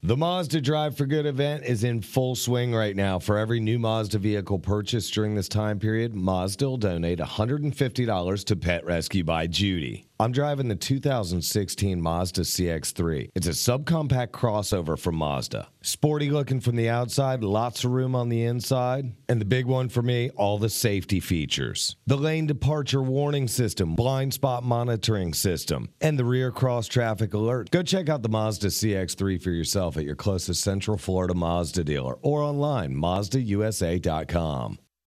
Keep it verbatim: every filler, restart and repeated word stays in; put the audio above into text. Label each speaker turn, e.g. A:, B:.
A: The Mazda Drive for Good event is in full swing right now. For every new Mazda vehicle purchased during this time period, Mazda will donate one hundred fifty dollars to Pet Rescue by Judy. I'm driving the two thousand sixteen Mazda C X three. It's a subcompact crossover from Mazda. Sporty looking from the outside, lots of room on the inside. And the big one for me, all the safety features. The lane departure warning system, blind spot monitoring system, and the rear cross traffic alert. Go check out the Mazda C X three for yourself at your closest Central Florida Mazda dealer or online, Mazda U S A dot com.